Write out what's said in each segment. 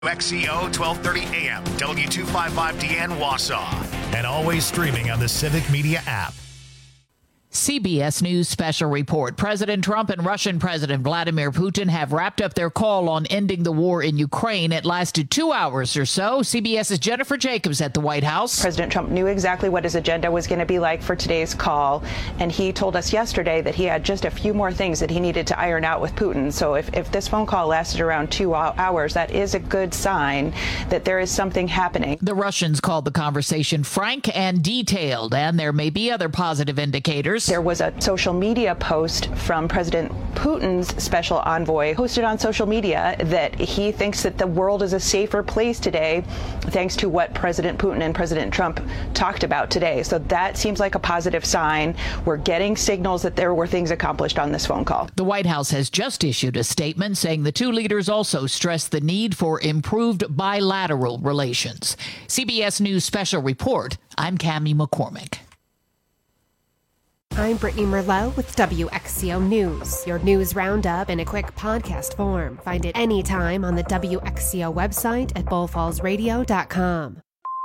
XCO 1230 AM, W255DN Wausau, and always streaming on the Civic Media app. CBS News special report. President Trump and Russian President Vladimir Putin have wrapped up their call on ending the war in Ukraine. It lasted 2 hours or so. CBS's Jennifer Jacobs at the White House. President Trump knew exactly what his agenda was going to be like for today's call, and he told us yesterday that he had just a few more things that he needed to iron out with Putin. So if this phone call lasted around 2 hours, that is a good sign that there is something happening. The Russians called the conversation frank and detailed, and there may be other positive indicators. There was a social media post from President Putin's special envoy posted on social media that he thinks that the world is a safer place today thanks to what President Putin and President Trump talked about today. So that seems like a positive sign. We're getting signals that there were things accomplished on this phone call. The White House has just issued a statement saying the two leaders also stressed the need for improved bilateral relations. CBS News special report. I'm Cammie McCormick. I'm Brittany Merlot with WXCO News, your news roundup in a quick podcast form. Find it anytime on the WXCO website at bullfallsradio.com.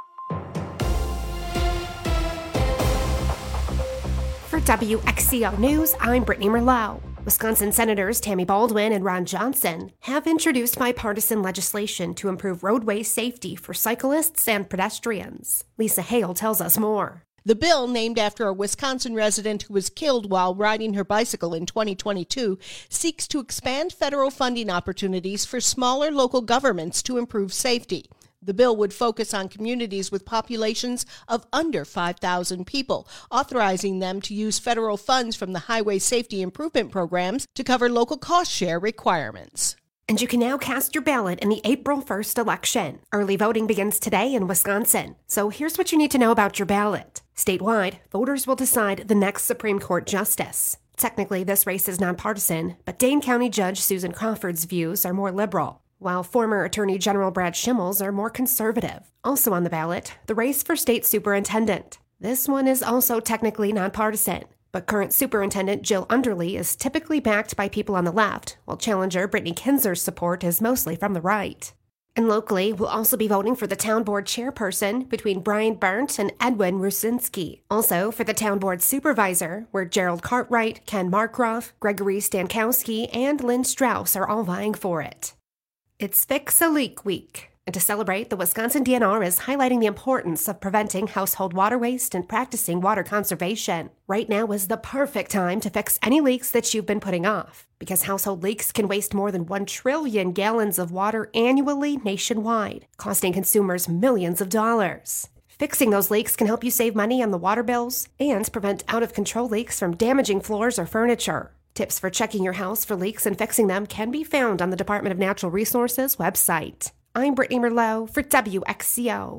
For WXCO News, I'm Brittany Merlot. Wisconsin Senators Tammy Baldwin and Ron Johnson have introduced bipartisan legislation to improve roadway safety for cyclists and pedestrians. Lisa Hale tells us more. The bill, named after a Wisconsin resident who was killed while riding her bicycle in 2022, seeks to expand federal funding opportunities for smaller local governments to improve safety. The bill would focus on communities with populations of under 5,000 people, authorizing them to use federal funds from the Highway Safety Improvement Programs to cover local cost share requirements. And you can now cast your ballot in the April 1st election. Early voting begins today in Wisconsin. So here's what you need to know about your ballot. Statewide, voters will decide the next Supreme Court justice. Technically, this race is nonpartisan, but Dane County Judge Susan Crawford's views are more liberal, while former Attorney General Brad Schimmel's are more conservative. Also on the ballot, the race for state superintendent. This one is also technically nonpartisan. But current Superintendent Jill Underly is typically backed by people on the left, while challenger Brittany Kinzer's support is mostly from the right. And locally, we'll also be voting for the town board chairperson between Brian Burnt and Edwin Rusinski. Also, for the town board supervisor, where Gerald Cartwright, Ken Markroff, Gregory Stankowski, and Lynn Strauss are all vying for it. It's Fix a Leak Week. And to celebrate, the Wisconsin DNR is highlighting the importance of preventing household water waste and practicing water conservation. Right now is the perfect time to fix any leaks that you've been putting off, because household leaks can waste more than 1 trillion gallons of water annually nationwide, costing consumers millions of dollars. Fixing those leaks can help you save money on the water bills and prevent out-of-control leaks from damaging floors or furniture. Tips for checking your house for leaks and fixing them can be found on the Department of Natural Resources website. I'm Brittany Merlot for WXCO.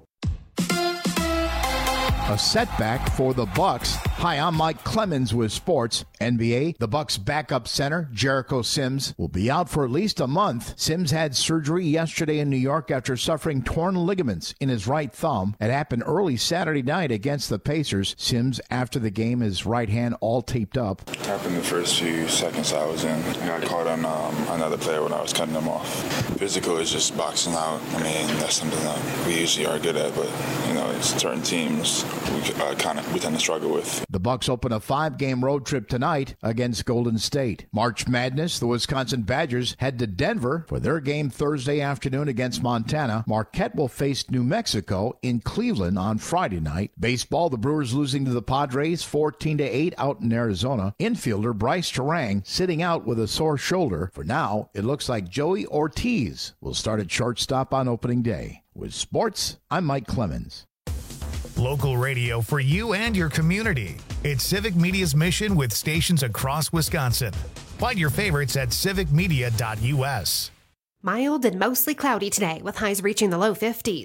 A setback for the Bucks. Hi, I'm Mike Clemens with sports. NBA, the Bucks backup center, Jericho Sims, will be out for at least a month. Sims had surgery yesterday in New York after suffering torn ligaments in his right thumb. It happened early Saturday night against the Pacers. Sims, after the game, his right hand all taped up. It happened the first few seconds I was in. I got caught on another player when I was cutting them off. Physical is just boxing out. I mean, that's something that we usually are good at, but, it's certain teams we tend to struggle with. The Bucks open a 5-game road trip tonight against Golden State. March Madness, the Wisconsin Badgers head to Denver for their game Thursday afternoon against Montana. Marquette will face New Mexico in Cleveland on Friday night. Baseball, the Brewers losing to the Padres 14-8 out in Arizona. Infielder Bryce Terang sitting out with a sore shoulder. For now, it looks like Joey Ortiz will start at shortstop on opening day. With sports, I'm Mike Clemens. Local radio for you and your community. It's Civic Media's mission with stations across Wisconsin. Find your favorites at civicmedia.us. Mild and mostly cloudy today with highs reaching the low 50s.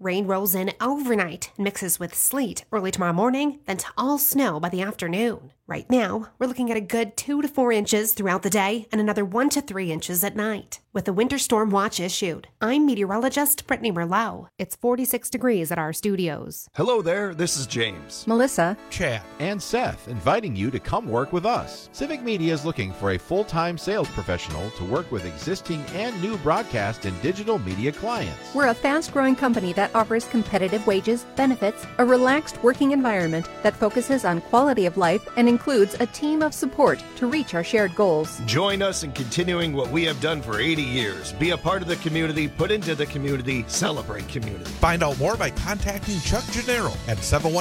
Rain rolls in overnight and mixes with sleet early tomorrow morning, then to all snow by the afternoon. Right now, we're looking at a good 2 to 4 inches throughout the day and another 1 to 3 inches at night, with a winter storm watch issued. I'm meteorologist Brittany Merlot. It's 46 degrees at our studios. Hello there, this is James, Melissa, Chad, and Seth, inviting you to come work with us. Civic Media is looking for a full-time sales professional to work with existing and new broadcast and digital media clients. We're a fast-growing company that offers competitive wages, benefits, a relaxed working environment that focuses on quality of life and includes a team of support to reach our shared goals. Join us in continuing what we have done for 80 years. Be a part of the community, put into the community, celebrate community. Find out more by contacting Chuck Gennaro at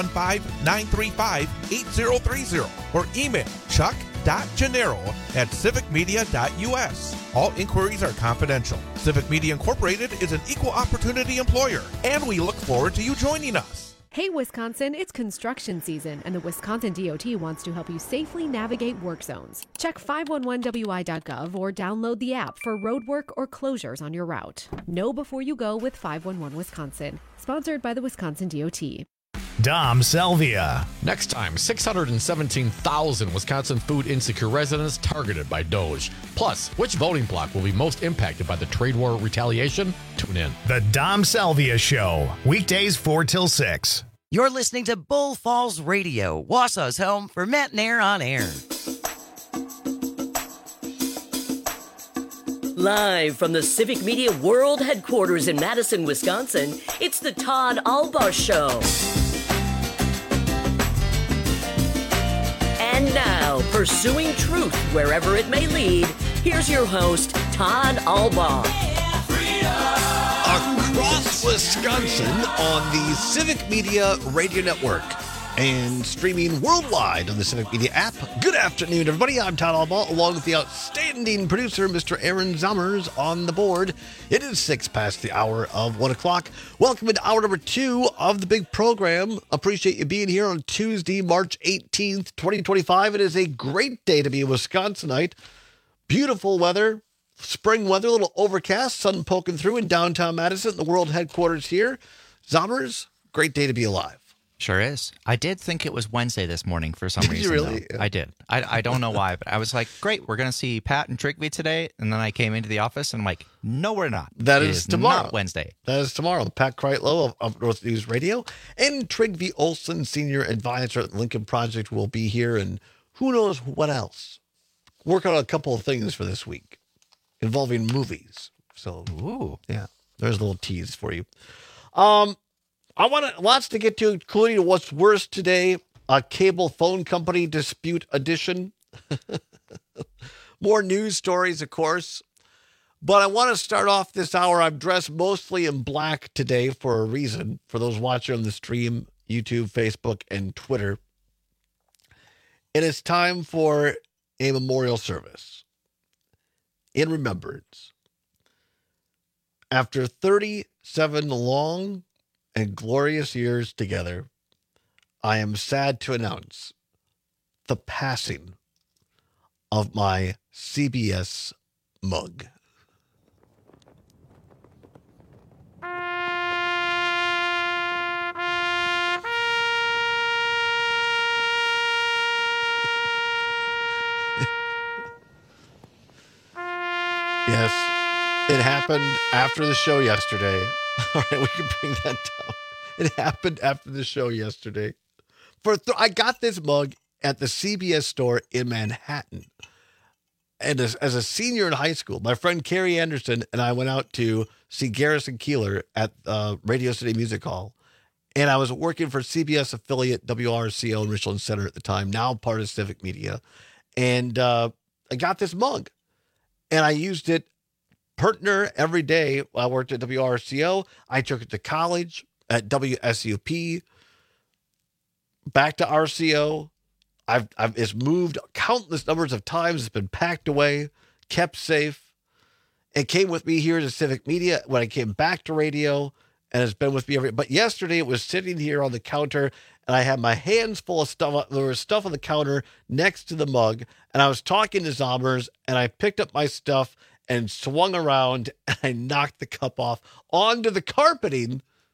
715-935-8030 or email chuck.gennaro@civicmedia.us. All inquiries are confidential. Civic Media Incorporated is an equal opportunity employer, and we look forward to you joining us. Hey Wisconsin, it's construction season, and the Wisconsin DOT wants to help you safely navigate work zones. Check 511wi.gov or download the app for roadwork or closures on your route. Know before you go with 511 Wisconsin. Sponsored by the Wisconsin DOT. Dom Salvia. Next time, 617,000 Wisconsin food insecure residents targeted by DOGE. Plus, which voting bloc will be most impacted by the trade war retaliation? Tune in. The Dom Salvia Show. Weekdays 4 till 6. You're listening to Bull Falls Radio, Wausau's home for Matt Nair on air. Live from the Civic Media World Headquarters in Madison, Wisconsin, it's the Todd Albaugh Show. And now, pursuing truth wherever it may lead, here's your host, Todd Albaugh. Across Wisconsin on the Civic Media Radio Network and streaming worldwide on the Civic Media app. Good afternoon, everybody. I'm Todd Albaugh, along with the outstanding producer, Mr. Aaron Zommers, on the board. It is 6 past the hour of 1 o'clock. Welcome into hour number 2 of the big program. Appreciate you being here on Tuesday, March 18th, 2025. It is a great day to be a Wisconsinite. Beautiful weather, spring weather, a little overcast, sun poking through in downtown Madison, the world headquarters here. Zommers, great day to be alive. Sure is. I did think it was Wednesday this morning for some reason. Did you really? I did. I don't know why, but I was like, great, we're going to see Pat and Trigby today. And then I came into the office and I'm like, no, we're not. That is tomorrow. Not Wednesday. That is tomorrow. Pat Kreitlow of North News Radio and Trigby Olson, Senior Advisor at the Lincoln Project, will be here. And who knows what else. Work on a couple of things for this week involving movies. So, yeah, there's a little tease for you. I want lots to get to, including what's worse today, a cable phone company dispute edition. More news stories, of course. But I want to start off this hour. I'm dressed mostly in black today for a reason. For those watching on the stream, YouTube, Facebook, and Twitter. It is time for a memorial service in remembrance. After 37 long and glorious years together, I am sad to announce the passing of my CBS mug. Yes, it happened after the show yesterday. All right, we can bring that down. It happened after the show yesterday. I got this mug at the CBS store in Manhattan. And as a senior in high school, my friend Carrie Anderson and I went out to see Garrison Keillor at Radio City Music Hall. And I was working for CBS affiliate WRCO in Richland Center at the time, now part of Civic Media. And I got this mug. And I used it partner every day while I worked at WRCO. I took it to college at WSUP, back to RCO. It's moved countless numbers of times. It's been packed away, kept safe. It came with me here to Civic Media when I came back to radio, and it's been with me but yesterday it was sitting here on the counter, and I had my hands full of stuff. There was stuff on the counter next to the mug, and I was talking to Zommers, and I picked up my stuff and swung around, and I knocked the cup off onto the carpeting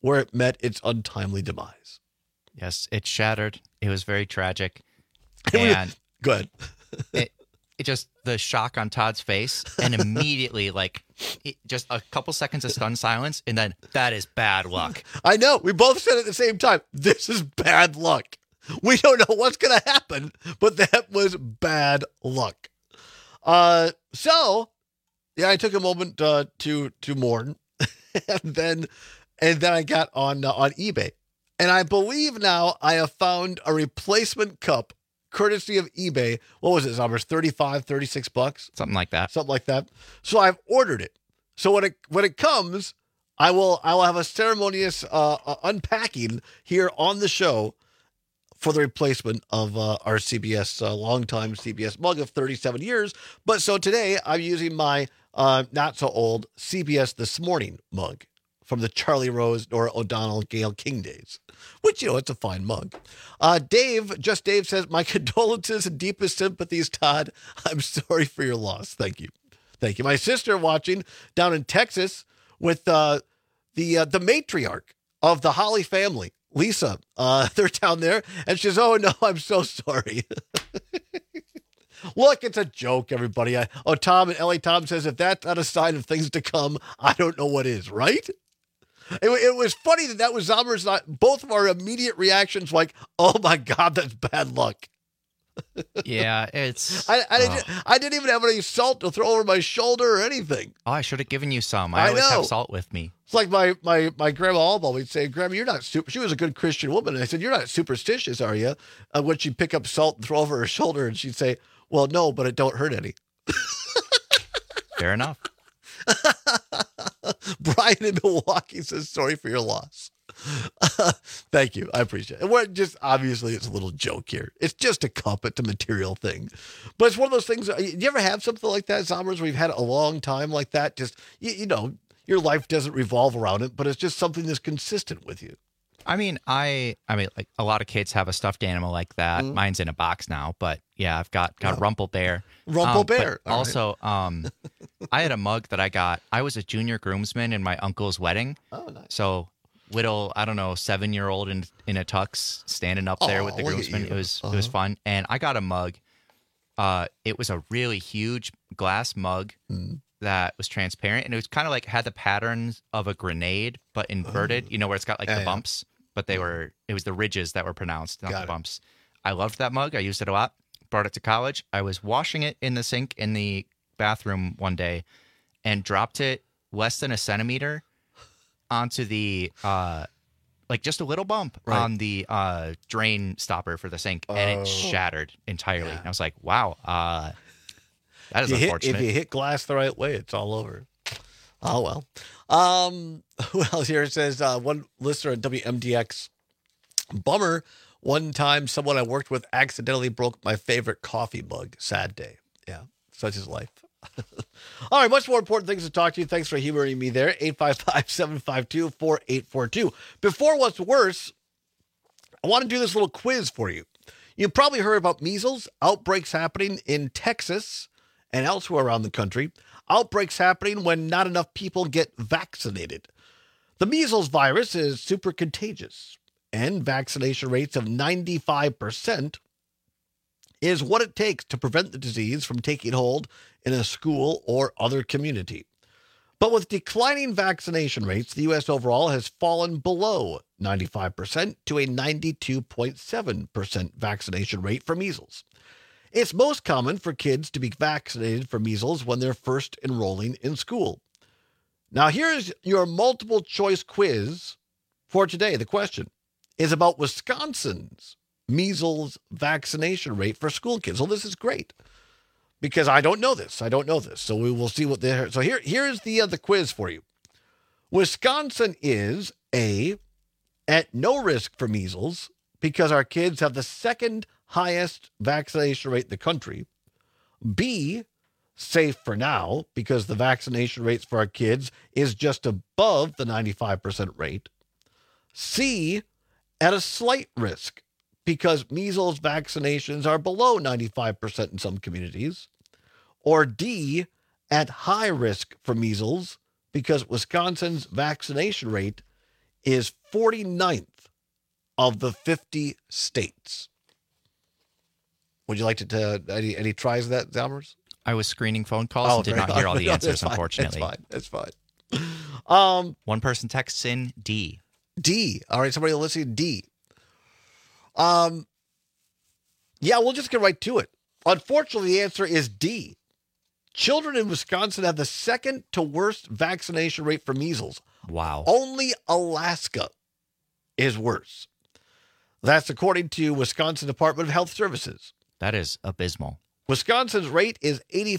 where it met its untimely demise. Yes, it shattered. It was very tragic. And good. it just the shock on Todd's face, and immediately, just a couple seconds of stunned silence, and then that is bad luck. I know. We both said at the same time, this is bad luck. We don't know what's going to happen, but that was bad luck. So, yeah, I took a moment to mourn, and then I got on eBay, and I believe now I have found a replacement cup, courtesy of eBay. What was it, Zombers? $36? Something like that. Something like that. So I've ordered it. So when it comes, I will have a ceremonious unpacking here on the show for the replacement of our CBS, longtime CBS mug of 37 years. But so today I'm using my not so old CBS This Morning mug from the Charlie Rose, Nora O'Donnell, Gayle King days, which, it's a fine mug. Dave says, my condolences and deepest sympathies, Todd. I'm sorry for your loss. Thank you. Thank you. My sister watching down in Texas with the matriarch of the Holly family, Lisa. They're down there, and she says, oh, no, I'm so sorry. Look, it's a joke, everybody. Tom and Ellie Tom says, if that's not a sign of things to come, I don't know what is, right? It was funny that was Zombers. Both of our immediate reactions, like, oh my God, that's bad luck. Yeah, it's. I didn't even have any salt to throw over my shoulder or anything. Oh, I should have given you some. I always have salt with me. It's like my grandma Alba would say, Grandma, you're not super. She was a good Christian woman. And I said, you're not superstitious, are you? When she'd pick up salt and throw over her shoulder, and she'd say, well, no, but it don't hurt any. Fair enough. Brian in Milwaukee says, sorry for your loss. Thank you. I appreciate it. We're just, obviously, it's a little joke here. It's just a cup. It's a material thing. But it's one of those things. Do you ever have something like that, Zombers, where you've had it a long time like that? Just, your life doesn't revolve around it, but it's just something that's consistent with you. I mean, like a lot of kids have a stuffed animal like that. Mm-hmm. Mine's in a box now, but yeah, I've got Rumple Bear. Rumple Bear. Also, I had a mug that I got. I was a junior groomsman in my uncle's wedding. Oh, nice. So little, 7-year-old in a tux standing up there with the groomsman. It was fun. And I got a mug. It was a really huge glass mug that was transparent, and it was kind of like had the patterns of a grenade, but inverted, where it's got like the bumps, but it was the ridges that were pronounced, not the bumps. I loved that mug. I used it a lot. Brought it to college. I was washing it in the sink in the bathroom one day and dropped it less than a centimeter onto the, just a little bump on the drain stopper for the sink, and it shattered entirely. And I was like, wow, that is unfortunate. If you hit glass the right way, it's all over. Oh, well. Who else here? It says one listener at WMDX, bummer. One time someone I worked with accidentally broke my favorite coffee mug. Sad day. Yeah, such is life. All right, much more important things to talk to you. Thanks for humoring me there. 855-752-4842. Before what's worse, I want to do this little quiz for you. You've probably heard about measles, outbreaks happening in Texas and elsewhere around the country. Outbreaks happening when not enough people get vaccinated. The measles virus is super contagious, and vaccination rates of 95% is what it takes to prevent the disease from taking hold in a school or other community. But with declining vaccination rates, the U.S. overall has fallen below 95% to a 92.7% vaccination rate for measles. It's most common for kids to be vaccinated for measles when they're first enrolling in school. Now, here's your multiple choice quiz for today. The question is about Wisconsin's measles vaccination rate for school kids. Well, this is great because I don't know this. So we will see what they're. So here's the quiz for you. Wisconsin is A, at no risk for measles because our kids have the second highest vaccination rate in the country. B, safe for now because the vaccination rates for our kids is just above the 95% rate. C, at a slight risk because measles vaccinations are below 95% in some communities. Or D, at high risk for measles because Wisconsin's vaccination rate is 49th of the 50 states. Would you like to any tries of that, Zalmers? I was screening phone calls and did not hear all the answers, unfortunately. That's fine. One person texts in D. D. All right, somebody listening, D. Yeah, we'll just get right to it. Unfortunately, the answer is D. Children in Wisconsin have the second to worst vaccination rate for measles. Wow. Only Alaska is worse. That's according to Wisconsin Department of Health Services. That is abysmal. Wisconsin's rate is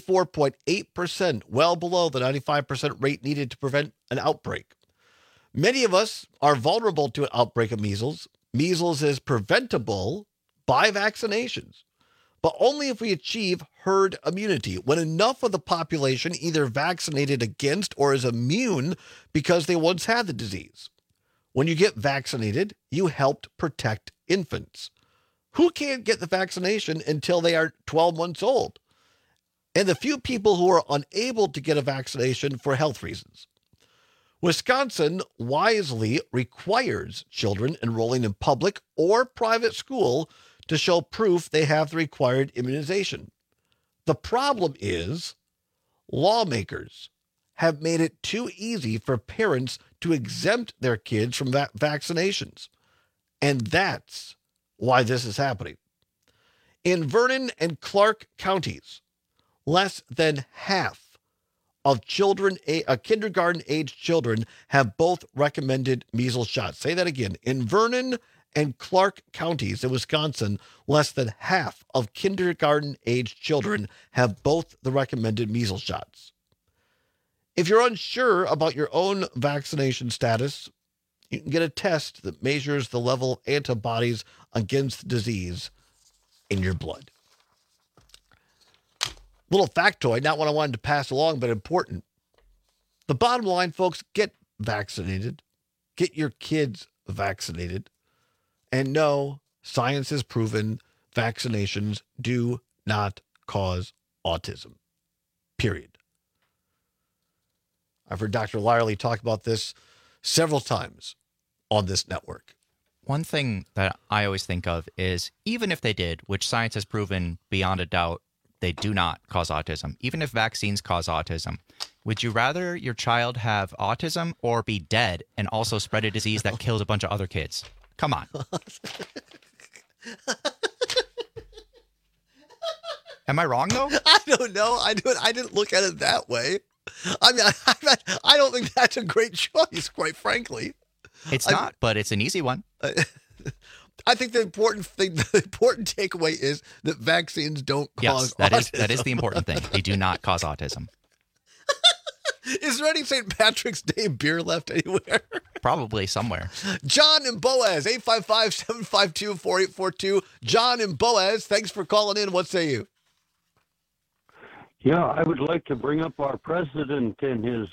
84.8%, well below the 95% rate needed to prevent an outbreak. Many of us are vulnerable to an outbreak of measles. Measles is preventable by vaccinations, but only if we achieve herd immunity, when enough of the population either vaccinated against or is immune because they once had the disease. When you get vaccinated, you helped protect infants who can't get the vaccination until they are 12 months old, and the few people who are unable to get a vaccination for health reasons. Wisconsin wisely requires children enrolling in public or private school to show proof they have the required immunization. The problem is lawmakers have made it too easy for parents to exempt their kids from vaccinations. And that's why this is happening. In Vernon and Clark counties, less than half of children, kindergarten-aged children, have both recommended measles shots. Say that again. In Vernon and Clark counties in Wisconsin, less than half of kindergarten-aged children have both the recommended measles shots. If you're unsure about your own vaccination status, you can get a test that measures the level of antibodies against the disease in your blood. Little factoid, not what I wanted to pass along, but important. The bottom line, folks, get vaccinated. Get your kids vaccinated. And no, science has proven vaccinations do not cause autism. Period. I've heard Dr. Lyerly talk about this several times on this network. One thing that I always think of is, even if they did, which science has proven beyond a doubt, they do not cause autism. Even if vaccines cause autism, would you rather your child have autism or be dead and also spread a disease that killed a bunch of other kids? Come on. Am I wrong, though? I don't know. I didn't look at it that way. I mean, I don't think that's a great choice, quite frankly. It's not, but it's an easy one. I think the important takeaway is that vaccines don't cause autism. That is the important thing. They do not cause autism. Is there any St. Patrick's Day beer left anywhere? Probably somewhere. John and Boaz, 855-752-4842. John and Boaz, thanks for calling in. What say you? Yeah, I would like to bring up our president and his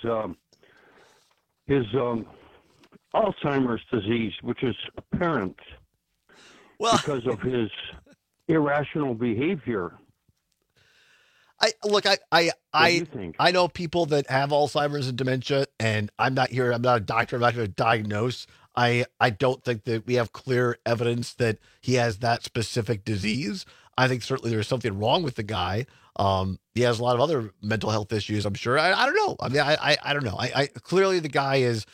Alzheimer's disease, which is apparent because of his irrational behavior. I know people that have Alzheimer's and dementia, and I'm not a doctor. I'm not going to diagnose. I don't think that we have clear evidence that he has that specific disease. I think certainly there's something wrong with the guy. He has a lot of other mental health issues, I'm sure. I don't know. I mean, I don't know. I clearly the guy is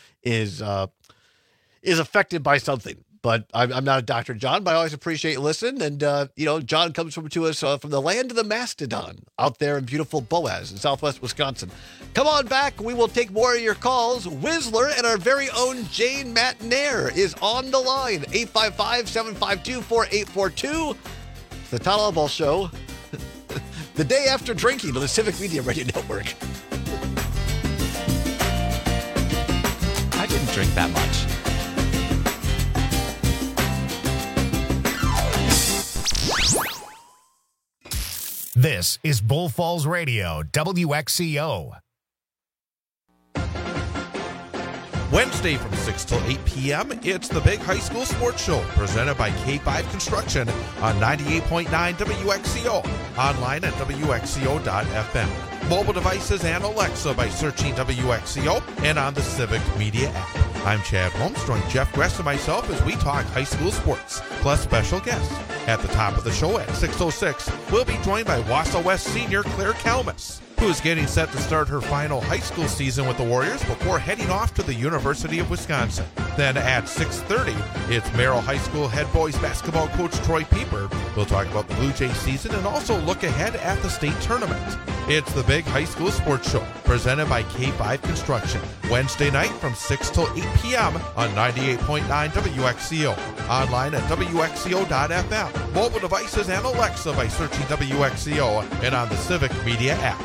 affected by something. But I'm not a Dr. John, but I always appreciate you listening. And, John comes to us from the land of the mastodon out there in beautiful Boaz in southwest Wisconsin. Come on back. We will take more of your calls. Whistler and our very own Jane Matnair is on the line. 855-752-4842. It's the Todd Albaugh Show. The day after drinking on the Civic Media Radio Network. I didn't drink that much. This is Bull Falls Radio, WXCO. Wednesday from 6 till 8 p.m., it's the Big High School Sports Show, presented by K5 Construction on 98.9 WXCO, online at WXCO.FM. Mobile devices and Alexa by searching WXCO, and on the Civic Media app. I'm Chad Holmes. Join Jeff Gress and myself as we talk high school sports, plus special guests. At the top of the show at 6:06, we'll be joined by Wausau West senior Claire Kalmus, who is getting set to start her final high school season with the Warriors before heading off to the University of Wisconsin. Then at 6:30, it's Merrill High School head boys basketball coach Troy Pieper. We'll talk about the Blue Jays season and also look ahead at the state tournament. It's the Big High School Sports Show, presented by K5 Construction. Wednesday night from 6 till 8 p.m. on 98.9 WXCO. Online at WXCO.FM. Mobile devices and Alexa by searching WXCO and on the Civic Media app.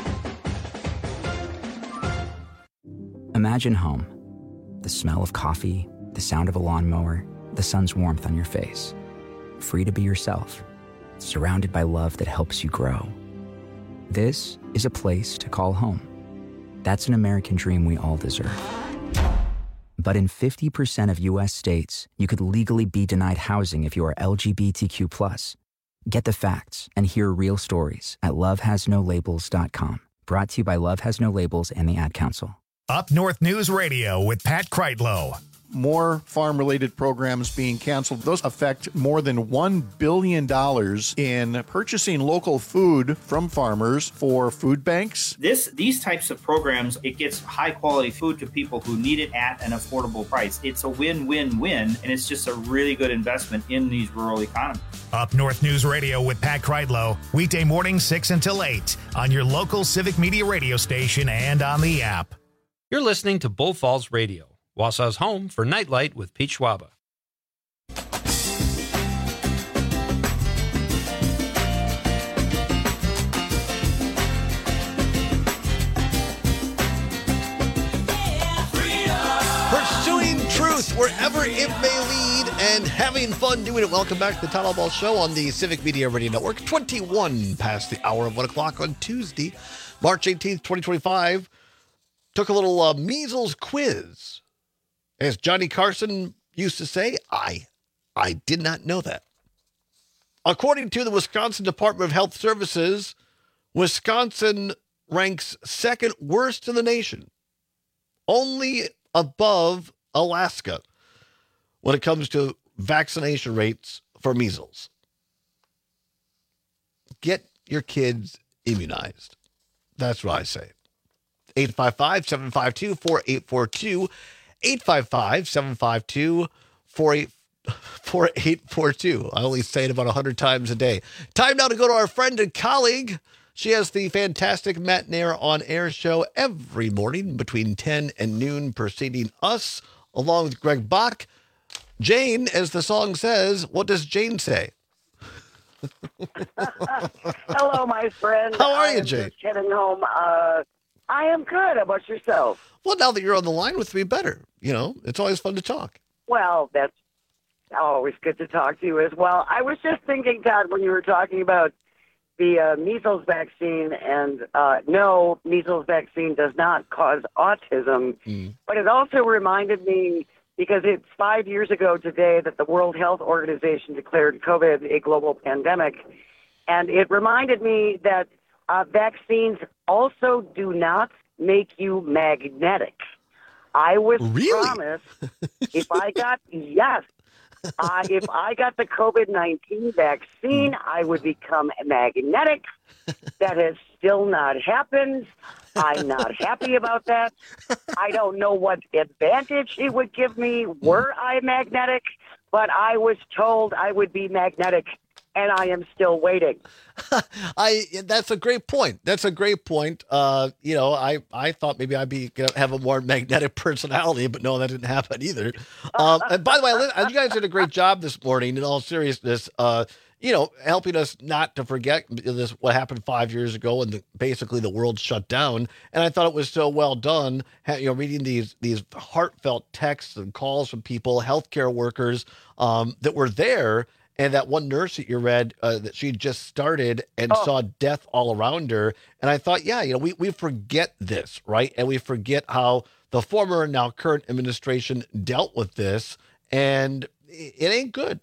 Imagine home. The smell of coffee, the sound of a lawnmower, the sun's warmth on your face. Free to be yourself. Surrounded by love that helps you grow. This is a place to call home. That's an American dream we all deserve. But in 50% of U.S. states, you could legally be denied housing if you are LGBTQ+. Get the facts and hear real stories at lovehasnolabels.com. Brought to you by Love Has No Labels and the Ad Council. Up North News Radio with Pat Kreitlow. More farm-related programs being canceled. Those affect more than $1 billion in purchasing local food from farmers for food banks. These types of programs, it gets high-quality food to people who need it at an affordable price. It's a win-win-win, and it's just a really good investment in these rural economies. Up North News Radio with Pat Kreitlow, weekday morning 6 until 8 on your local Civic Media radio station and on the app. You're listening to Bull Falls Radio, Wausau's home for Nightlight with Pete Schwaba. Pursuing truth wherever it may lead and having fun doing it. Welcome back to the Town Hall Ball Show on the Civic Media Radio Network. 21 past the hour of 1 o'clock on Tuesday, March 18th, 2025. Took a little measles quiz. As Johnny Carson used to say, I did not know that. According to the Wisconsin Department of Health Services, Wisconsin ranks second worst in the nation, only above Alaska when it comes to vaccination rates for measles. Get your kids immunized. That's what I say. 855-752-4842. 855-752-4842. I only say it about 100 times a day. Time now to go to our friend and colleague. She has the fantastic Matt Nair on air show every morning between 10 and noon, preceding us, along with Greg Bach. Jane, as the song says, what does Jane say? Hello, my friend. How are you, Jane? Just heading home. I am good. How about yourself? Well, now that you're on the line with me, better. You know, it's always fun to talk. Well, that's always good to talk to you as well. I was just thinking, Todd, when you were talking about the measles vaccine, and no, measles vaccine does not cause autism, but it also reminded me, because it's 5 years ago today that the World Health Organization declared COVID a global pandemic, and it reminded me that vaccines also do not make you magnetic. I was promised if I got, if I got the COVID-19 vaccine, I would become magnetic. That has still not happened. I'm not happy about that. I don't know what advantage it would give me were I magnetic, but I was told I would be magnetic, and I am still waiting. That's a great point. That's a great point. You know, I thought maybe I'd be gonna have a more magnetic personality, but no, that didn't happen either. And by the way, you guys did a great job this morning. In all seriousness, you know, helping us not to forget this, what happened 5 years ago, and basically the world shut down. And I thought it was so well done. You know, reading these heartfelt texts and calls from people, healthcare workers that were there. And that one nurse that you read that she just started and saw death all around her. And I thought, yeah, you know, we forget this, right? And we forget how the former and now current administration dealt with this. And it ain't good.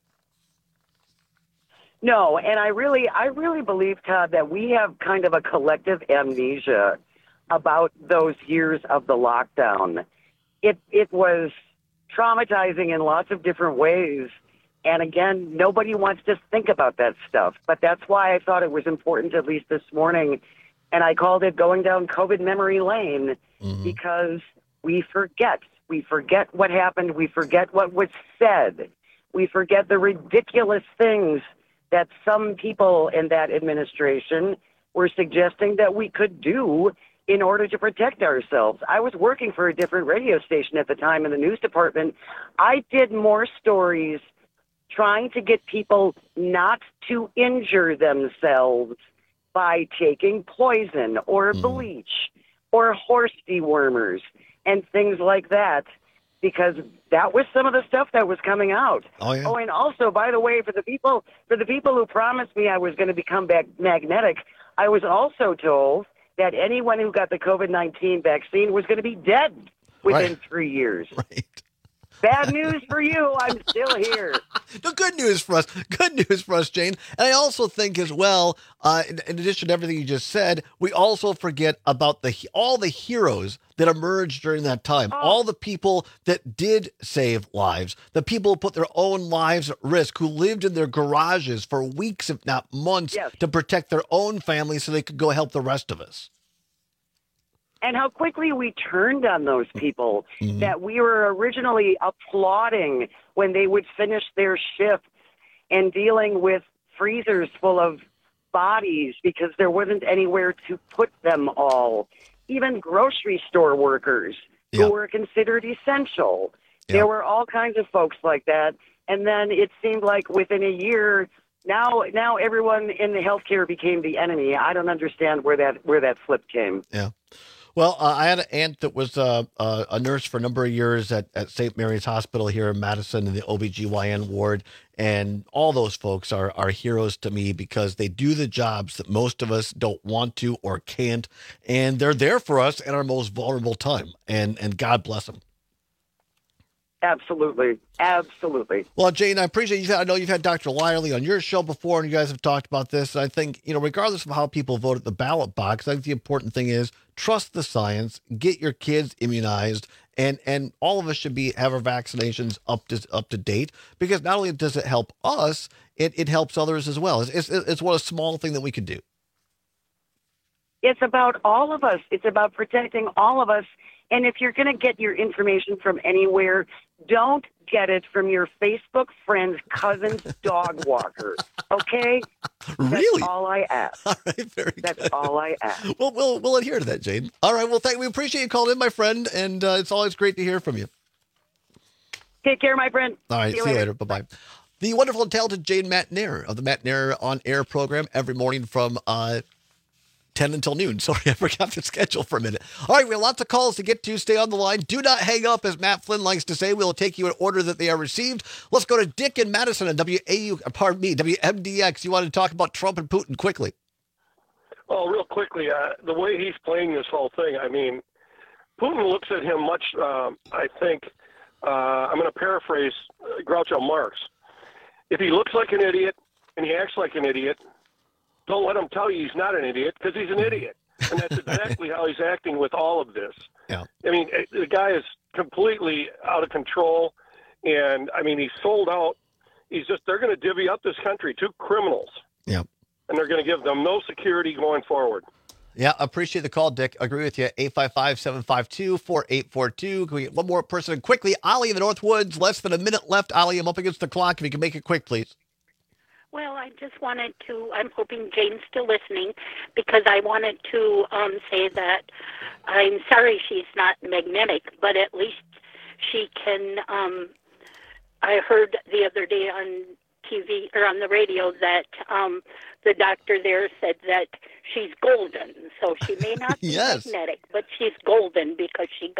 No, and I really believe, Todd, that we have kind of a collective amnesia about those years of the lockdown. It was traumatizing in lots of different ways. And again, nobody wants to think about that stuff. But that's why I thought it was important, at least this morning. And I called it going down COVID memory lane, because we forget. We forget what happened. We forget what was said. We forget the ridiculous things that some people in that administration were suggesting that we could do in order to protect ourselves. I was working for a different radio station at the time in the news department. I did more stories trying to get people not to injure themselves by taking poison or bleach or horse dewormers and things like that, because that was some of the stuff that was coming out. Oh, yeah. Oh, and also, by the way, for the people who promised me I was going to become magnetic, I was also told that anyone who got the COVID-19 vaccine was going to be dead within 3 years. Right. Bad news for you. I'm still here. No, good news for us. Good news for us, Jane. And I also think as well, in addition to everything you just said, we also forget about all the heroes that emerged during that time. All the people that did save lives. The people who put their own lives at risk, who lived in their garages for weeks, if not months, to protect their own families so they could go help the rest of us. And how quickly we turned on those people that we were originally applauding when they would finish their shift and dealing with freezers full of bodies because there wasn't anywhere to put them all. Even grocery store workers who were considered essential. There were all kinds of folks like that. And then it seemed like within a year, now everyone in the healthcare became the enemy. I don't understand where that flip came. Yeah. Well, I had an aunt that was a nurse for a number of years at St. Mary's Hospital here in Madison in the OBGYN ward. And all those folks are heroes to me because they do the jobs that most of us don't want to or can't. And they're there for us at our most vulnerable time. And God bless them. Absolutely. Absolutely. Well, Jane, I appreciate you. I know you've had Dr. Lyerly on your show before, and you guys have talked about this. I think, regardless of how people vote at the ballot box, I think the important thing is trust the science, get your kids immunized, and all of us should have our vaccinations up to date, because not only does it help us, it helps others as well. It's what a small thing that we could do. It's about all of us. It's about protecting all of us. And if you're going to get your information from anywhere, don't get it from your Facebook friend's cousin's dog walker. Okay? Really? That's all I ask. All right, very good. That's all I ask. Well, we'll adhere to that, Jane. All right, well, we appreciate you calling in, my friend, and it's always great to hear from you. Take care, my friend. All right, see you later. Bye-bye. The wonderful and talented Jane Matenaer of the Matenaer On Air program every morning from 10 until noon. Sorry, I forgot the schedule for a minute. All right, we have lots of calls to get to. Stay on the line. Do not hang up, as Matt Flynn likes to say. We'll take you in order that they are received. Let's go to Dick in Madison on WMDX. You want to talk about Trump and Putin quickly? Oh, real quickly, the way he's playing this whole thing, I mean, Putin looks at him much, I think, I'm going to paraphrase Groucho Marx. If he looks like an idiot and he acts like an idiot, don't let him tell you he's not an idiot, because he's an idiot. And that's exactly how he's acting with all of this. Yeah. I mean, the guy is completely out of control. And, I mean, he's sold out. They're going to divvy up this country to criminals. Yeah. And they're going to give them no security going forward. Yeah, appreciate the call, Dick. Agree with you. 855-752-4842. Can we get one more person quickly? Ollie in the Northwoods, less than a minute left. Ollie, I'm up against the clock. If you can make it quick, please. Well, I just wanted to, I'm hoping Jane's still listening, because I wanted to say that I'm sorry she's not magnetic, but at least she can, I heard the other day on TV or on the radio that the doctor there said that she's golden. So she may not be magnetic, but she's golden because she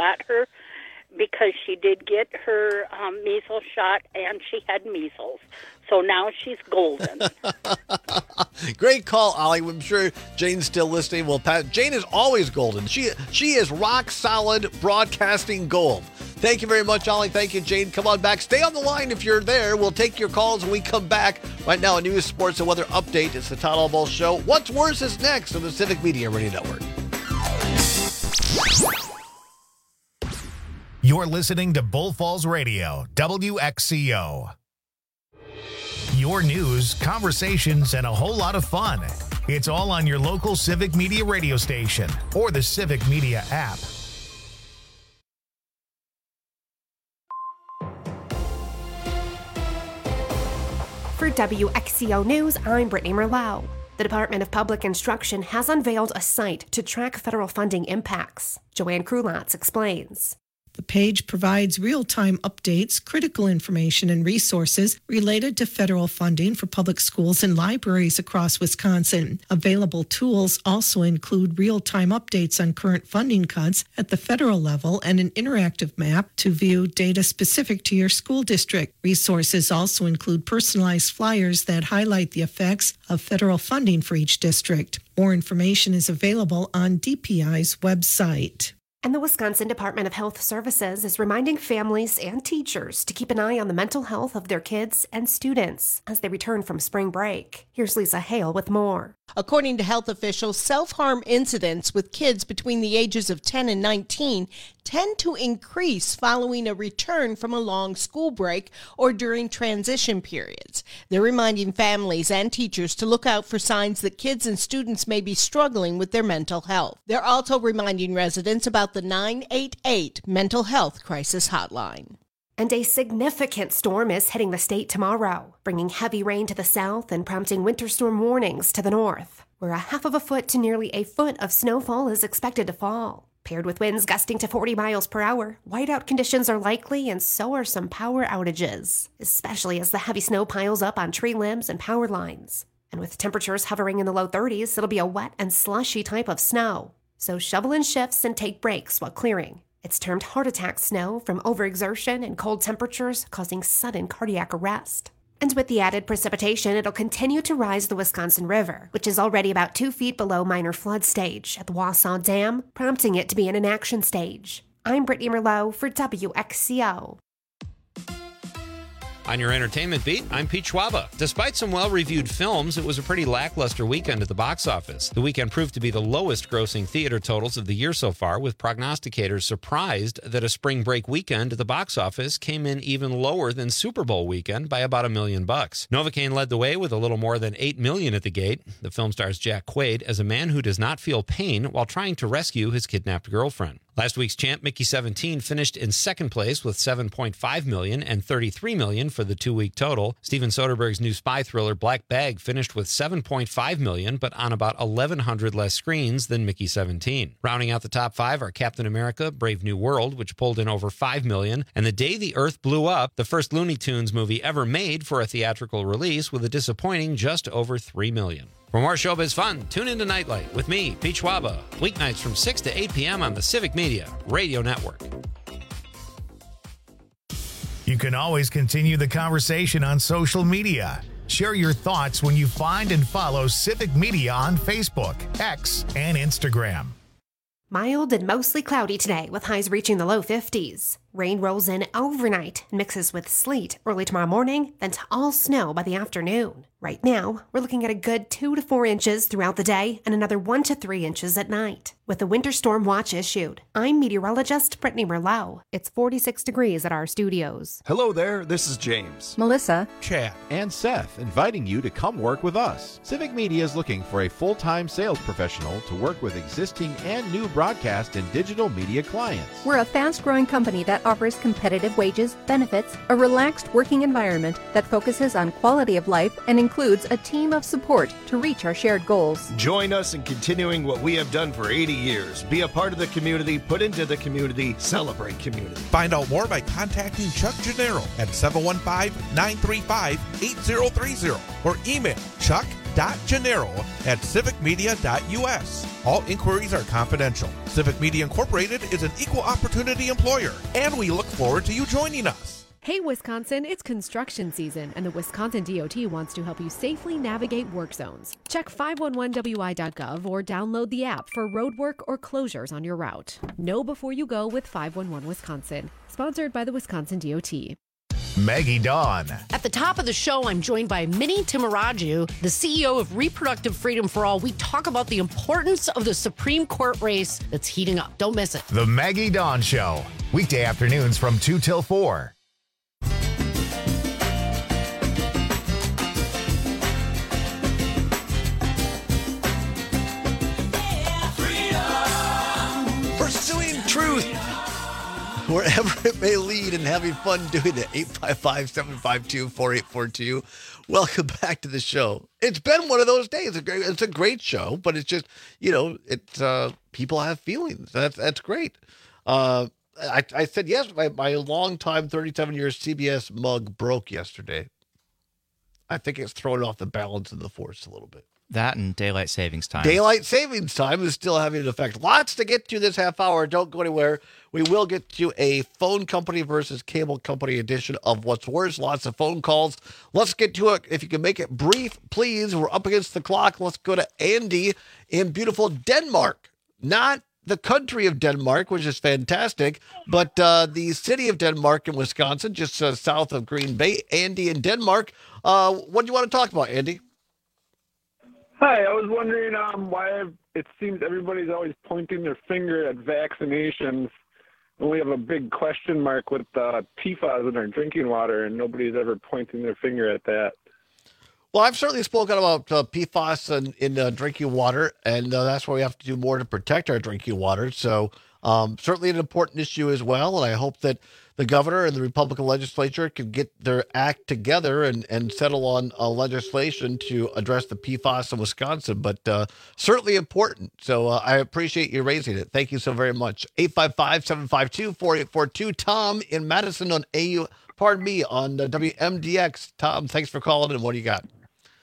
did get her measles shot and she had measles. So now she's golden. Great call, Ollie. I'm sure Jane's still listening. Well, Jane is always golden. She is rock solid broadcasting gold. Thank you very much, Ollie. Thank you, Jane. Come on back. Stay on the line if you're there. We'll take your calls when we come back. Right now, a news, sports, and weather update. It's the Todd Albaugh Show. What's Worse is next on the Civic Media Radio Network. You're listening to Bull Falls Radio, WXCO. Your news, conversations, and a whole lot of fun. It's all on your local Civic Media radio station or the Civic Media app. For WXCO News, I'm Brittany Merlot. The Department of Public Instruction has unveiled a site to track federal funding impacts. Joanne Krulotz explains. The page provides real-time updates, critical information, and resources related to federal funding for public schools and libraries across Wisconsin. Available tools also include real-time updates on current funding cuts at the federal level and an interactive map to view data specific to your school district. Resources also include personalized flyers that highlight the effects of federal funding for each district. More information is available on DPI's website. And the Wisconsin Department of Health Services is reminding families and teachers to keep an eye on the mental health of their kids and students as they return from spring break. Here's Lisa Hale with more. According to health officials, self-harm incidents with kids between the ages of 10 and 19 tend to increase following a return from a long school break or during transition periods. They're reminding families and teachers to look out for signs that kids and students may be struggling with their mental health. They're also reminding residents about the 988 Mental Health Crisis Hotline. And a significant storm is hitting the state tomorrow, bringing heavy rain to the south and prompting winter storm warnings to the north, where 1/2 foot to nearly a foot of snowfall is expected to fall. Paired with winds gusting to 40 miles per hour, whiteout conditions are likely and so are some power outages, especially as the heavy snow piles up on tree limbs and power lines. And with temperatures hovering in the low 30s, it'll be a wet and slushy type of snow. So shovel in shifts and take breaks while clearing. It's termed heart attack snow from overexertion and cold temperatures causing sudden cardiac arrest. And with the added precipitation, it'll continue to rise the Wisconsin River, which is already about 2 feet below minor flood stage at the Wausau Dam, prompting it to be in an action stage. I'm Brittany Merlot for WXCO. On your entertainment beat, I'm Pete Schwaba. Despite some well-reviewed films, it was a pretty lackluster weekend at the box office. The weekend proved to be the lowest-grossing theater totals of the year so far, with prognosticators surprised that a spring break weekend at the box office came in even lower than Super Bowl weekend by about $1 million. Novocaine led the way with a little more than $8 million at the gate. The film stars Jack Quaid as a man who does not feel pain while trying to rescue his kidnapped girlfriend. Last week's champ, Mickey 17, finished in second place with $7.5 million and $33 million for the 2-week total. Steven Soderbergh's new spy thriller, Black Bag, finished with $7.5 million, but on about 1,100 less screens than Mickey 17. Rounding out the top 5 are Captain America, Brave New World, which pulled in over $5 million, and The Day the Earth Blew Up, the first Looney Tunes movie ever made for a theatrical release, with a disappointing just over $3 million. For more showbiz fun, tune into Nightlight with me, Pete Schwaba, weeknights from 6 to 8 p.m. on the Civic Media Radio Network. You can always continue the conversation on social media. Share your thoughts when you find and follow Civic Media on Facebook, X, and Instagram. Mild and mostly cloudy today with highs reaching the low 50s. Rain rolls in overnight and mixes with sleet early tomorrow morning, then to all snow by the afternoon. Right now, we're looking at a good 2 to 4 inches throughout the day and another 1 to 3 inches at night, with the winter storm watch issued. I'm meteorologist Brittany Merlot. It's 46 degrees at our studios. Hello there, this is James, Melissa, Chad, and Seth, inviting you to come work with us. Civic Media is looking for a full-time sales professional to work with existing and new broadcast and digital media clients. We're a fast-growing company that offers competitive wages, benefits, a relaxed working environment that focuses on quality of life, and includes a team of support to reach our shared goals. Join us in continuing what we have done for 80 years. Be a part of the community, put into the community, celebrate community. Find out more by contacting Chuck Gennaro at 715-935-8030 or email chuck.gennaro@civicmedia.us. All inquiries are confidential. Civic Media Incorporated is an equal opportunity employer, and we look forward to you joining us. Hey Wisconsin, it's construction season, and the Wisconsin DOT wants to help you safely navigate work zones. Check 511wi.gov or download the app for roadwork or closures on your route. Know before you go with 511 Wisconsin, sponsored by the Wisconsin DOT. Maggie Dawn. At the top of the show, I'm joined by Minnie Timaraju, the CEO of Reproductive Freedom for All. We talk about the importance of the Supreme Court race that's heating up. Don't miss it. The Maggie Dawn Show. Weekday afternoons from 2 till 4. Pursuing truth wherever it may lead and having fun doing it. 855-752-4842. Welcome back to the show. It's been one of those days. It's a great show, but it's just, it's people have feelings. That's great. I said yes, my long-time 37 years CBS mug broke yesterday. I think it's thrown off the balance of the force a little bit. That and daylight savings time. Daylight savings time is still having an effect. Lots to get to this half hour. Don't go anywhere. We will get to a phone company versus cable company edition of What's Worse. Lots of phone calls. Let's get to it. If you can make it brief, please. We're up against the clock. Let's go to Andy in beautiful Denmark. Not the country of Denmark, which is fantastic, but the city of Denmark in Wisconsin, just south of Green Bay. Andy in Denmark. What do you want to talk about, Andy? Hi, I was wondering why it seems everybody's always pointing their finger at vaccinations, and we have a big question mark with PFAS in our drinking water, and nobody's ever pointing their finger at that. Well, I've certainly spoken about PFAS in drinking water, and that's why we have to do more to protect our drinking water. So certainly an important issue as well, and I hope that the governor and the Republican legislature can get their act together and settle on legislation to address the PFAS in Wisconsin, but certainly important. So I appreciate you raising it. Thank you so very much. 855-752-4842. Tom in Madison on WMDX. Tom, thanks for calling, and what do you got?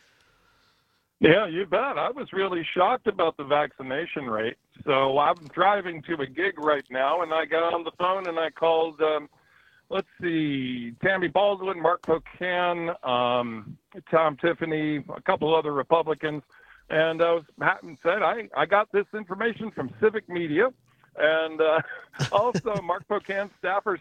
Yeah, you bet. I was really shocked about the vaccination rate. So I'm driving to a gig right now, and I got on the phone and I called, Tammy Baldwin, Mark Pocan, Tom Tiffany, a couple other Republicans, and said I got this information from Civic Media, and also Mark Pocan's staffer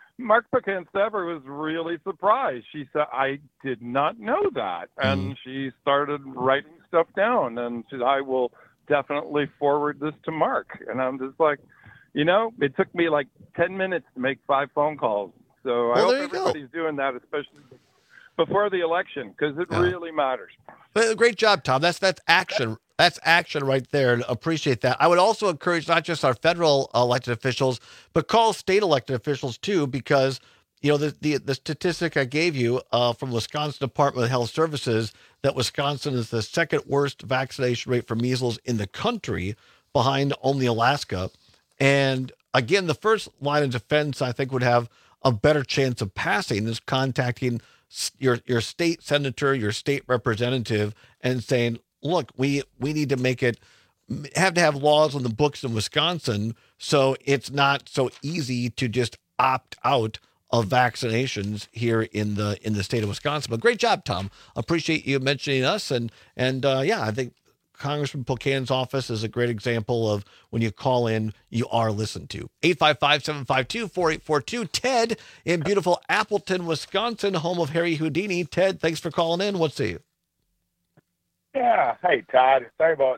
was really surprised. She said, I did not know that. And she started writing stuff down, and she said, I will definitely forward this to Mark. And I'm just like, it took me like 10 minutes to make 5 phone calls. So I hope everybody's doing that, especially before the election, because it really matters. Great job, Tom. That's action. That's action right there, and appreciate that. I would also encourage not just our federal elected officials, but call state elected officials too, because the statistic I gave you from Wisconsin Department of Health Services that Wisconsin is the second worst vaccination rate for measles in the country, behind only Alaska. And again, the first line of defense I think would have a better chance of passing is contacting your state senator, your state representative, and saying, look, we need to have to have laws on the books in Wisconsin, so it's not so easy to just opt out of vaccinations here in the state of Wisconsin. But great job, Tom. Appreciate you mentioning us, and I think Congressman Pocan's office is a great example of when you call in, you are listened to. 855-752-4842. Ted in beautiful Appleton, Wisconsin, home of Harry Houdini. Ted, thanks for calling in. What's the Yeah. Hey, Todd. Sorry about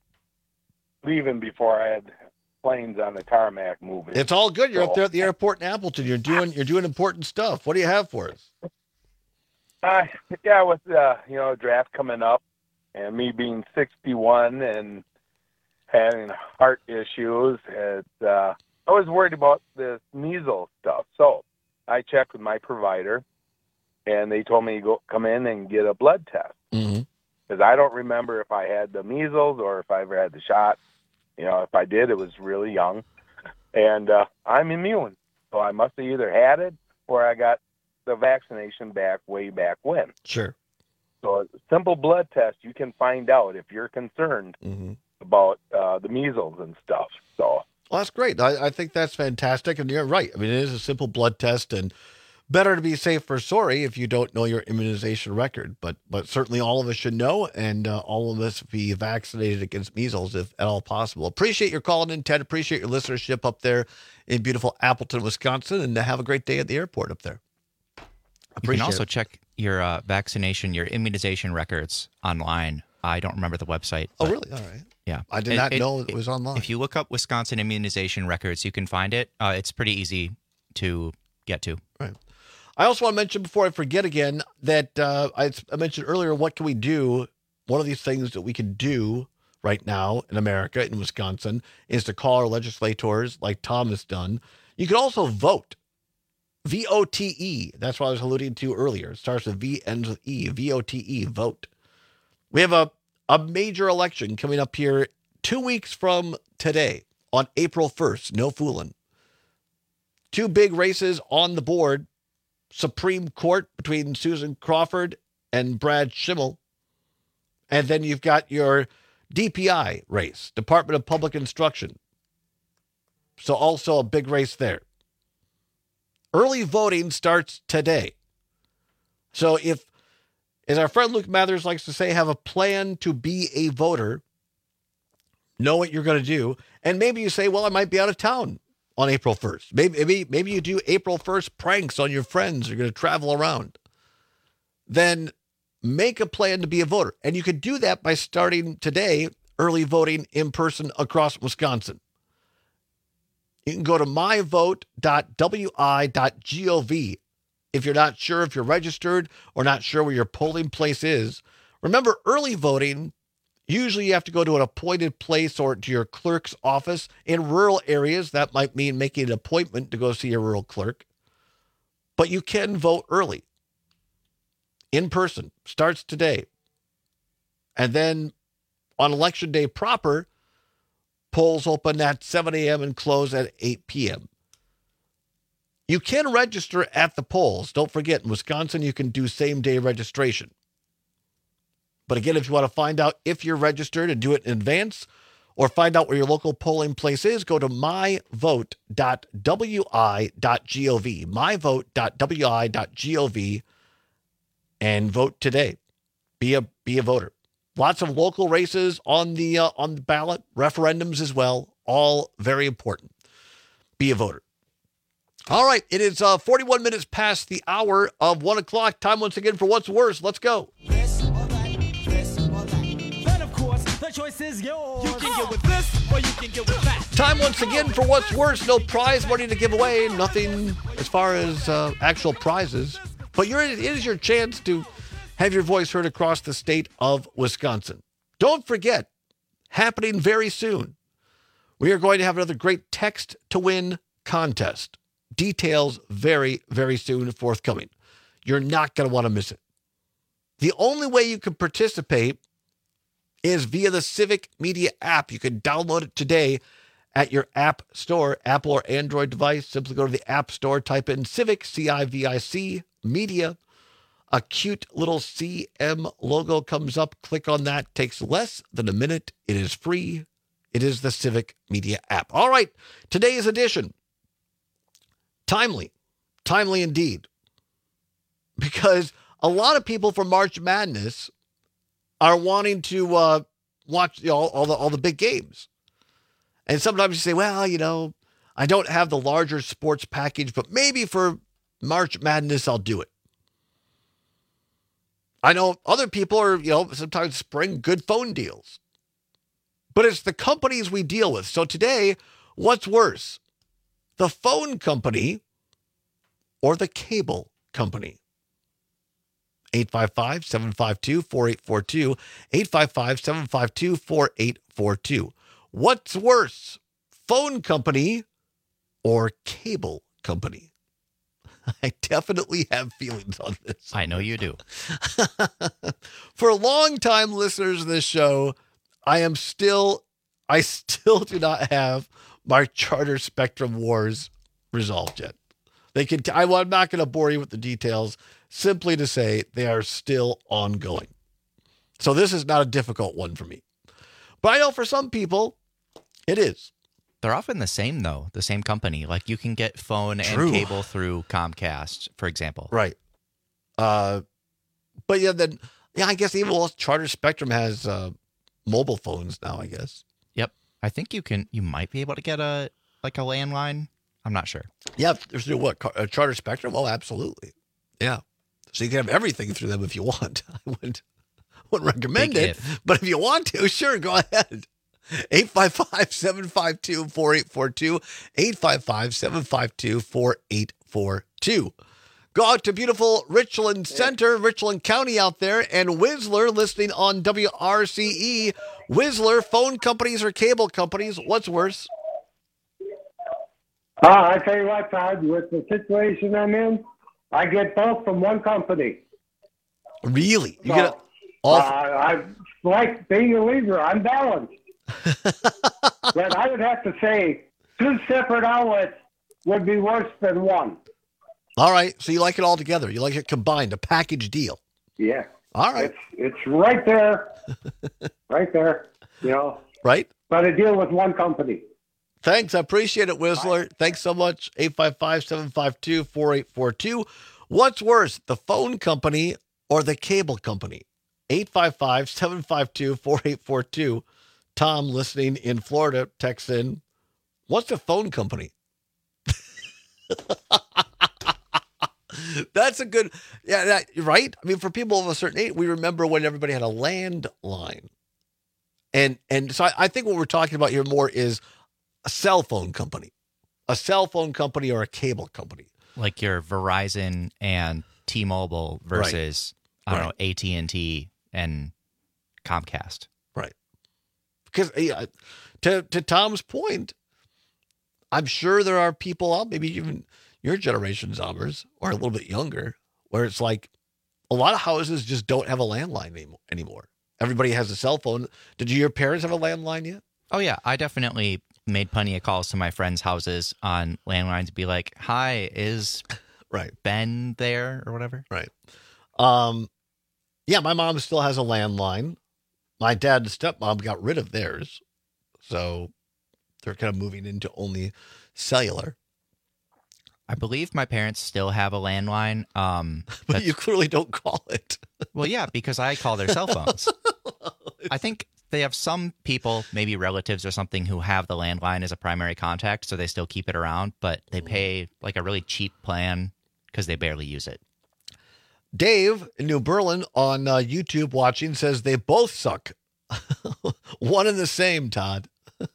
leaving before I had planes on the tarmac moving. It's all good. You're up there at the airport in Appleton. You're doing important stuff. What do you have for us? With draft coming up and me being 61 and having heart issues, I was worried about this measles stuff. So I checked with my provider, and they told me to come in and get a blood test. Mm-hmm. Because I don't remember if I had the measles or if I ever had the shot. If I did, it was really young. And I'm immune. So I must have either had it or I got the vaccination way back when. Sure. So a simple blood test, you can find out if you're concerned about the measles and stuff. So, well, that's great. I think that's fantastic. And you're right. I mean, it is a simple blood test, and better to be safe for sorry if you don't know your immunization record. But certainly all of us should know, and all of us be vaccinated against measles if at all possible. Appreciate your calling in, Ted. Appreciate your listenership up there in beautiful Appleton, Wisconsin, and have a great day at the airport up there. You can also check your vaccination, your immunization records online. I don't remember the website. Oh, really? All right. Yeah. I did not know it was online. If you look up Wisconsin immunization records, you can find it. It's pretty easy to get to. Right. I also want to mention before I forget again that I mentioned earlier, what can we do? One of these things that we can do right now in America, in Wisconsin, is to call our legislators like Tom has done. You can also vote. VOTE. That's what I was alluding to earlier. It starts with V, ends with E. VOTE. Vote. We have a major election coming up here 2 weeks from today on April 1st. No fooling. 2 big races on the board. Supreme Court between Susan Crawford and Brad Schimmel. And then you've got your DPI race, Department of Public Instruction. So also a big race there. Early voting starts today. So if, as our friend Luke Mathers likes to say, have a plan to be a voter, know what you're going to do. And maybe you say, well, I might be out of town on April 1st. Maybe you do April 1st pranks on your friends. You're going to travel around. Then make a plan to be a voter. And you could do that by starting today, early voting in person across Wisconsin. You can go to myvote.wi.gov if you're not sure if you're registered or not sure where your polling place is. Remember, early voting, usually you have to go to an appointed place or to your clerk's office. In rural areas, that might mean making an appointment to go see your rural clerk. But you can vote early. In person. Starts today. And then on Election Day proper, polls open at 7 a.m. and close at 8 p.m. You can register at the polls. Don't forget, in Wisconsin, you can do same-day registration. But again, if you want to find out if you're registered and do it in advance or find out where your local polling place is, go to myvote.wi.gov. myvote.wi.gov and vote today. Be a voter. Lots of local races on the ballot, referendums as well, all very important. Be a voter. All right, it is 41 minutes past the hour of 1 o'clock. Time once again for What's Worse. Let's go. This or that. Then, of course, the choice is yours. You can get with this or you can get with that. Time once again for What's Worse. No prize money to give away. Nothing as far as actual prizes. But it is your chance to have your voice heard across the state of Wisconsin. Don't forget, happening very soon, we are going to have another great Text to Win contest. Details very, very soon forthcoming. You're not going to want to miss it. The only way you can participate is via the Civic Media app. You can download it today at your app store, Apple or Android device. Simply go to the App Store, type in Civic, C-I-V-I-C, Media. A cute little CM logo comes up. Click on that. Takes less than a minute. It is free. It is the Civic Media app. All right. Today's edition. Timely indeed, because a lot of people from March Madness are wanting to watch all the big games. And sometimes you say, well, I don't have the larger sports package, but maybe for March Madness, I'll do it. I know other people are, sometimes spring good phone deals. But it's the companies we deal with. So today, what's worse? The phone company or the cable company? 855-752-4842. 855-752-4842. What's worse? Phone company or cable company? I definitely have feelings on this. I know you do. For long-time listeners of this show, I still do not have my Charter Spectrum wars resolved yet. I'm not going to bore you with the details, simply to say they are still ongoing. So this is not a difficult one for me. But I know for some people, it is. They're often the same, though, the same company. Like you can get phone and cable through Comcast, for example. Right. But I guess even Charter Spectrum has mobile phones now, I guess. Yep. I think you might be able to get a landline. I'm not sure. Yeah, there's what? Charter Spectrum? Oh, absolutely. Yeah. So you can have everything through them if you want. I wouldn't recommend it, but if you want to, sure, go ahead. 855-752-4842, 855-752-4842. Go out to beautiful Richland Center, Richland County out there, and Whistler listening on WRCE. Whistler, phone companies or cable companies, what's worse? I tell you what, Todd, with the situation I'm in, I get both from one company. Really? You So, get all I like being a leader. I'm balanced. But I would have to say 2 separate outlets would be worse than one. All right, so you like it all together. You like it combined, a package deal. Yeah. All right. It's right there. Right there. Right? But I deal with one company. Thanks. I appreciate it, Whistler. Thanks so much. 855-752-4842. What's worse, the phone company or the cable company? 855-752-4842. Tom, listening in Florida, texts in, what's the phone company? That's a good, right? I mean, for people of a certain age, we remember when everybody had a landline. And so I think what we're talking about here more is a cell phone company or a cable company. Like your Verizon and T-Mobile versus, I don't know, AT&T and Comcast. Right. Because to Tom's point, I'm sure there are people out, maybe even your generation, Zombers, or a little bit younger, where it's like a lot of houses just don't have a landline anymore. Everybody has a cell phone. Did your parents have a landline yet? Oh, yeah. I definitely made plenty of calls to my friends' houses on landlines to be like, hi, is Ben there or whatever? Right. Yeah, my mom still has a landline. My dad and stepmom got rid of theirs. So they're kind of moving into only cellular. I believe my parents still have a landline. But you clearly don't call it. Well, yeah, because I call their cell phones. I think they have some people, maybe relatives or something, who have the landline as a primary contact, so they still keep it around, but they pay like a really cheap plan because they barely use it. Dave in New Berlin on YouTube watching says they both suck. One and the same, Todd.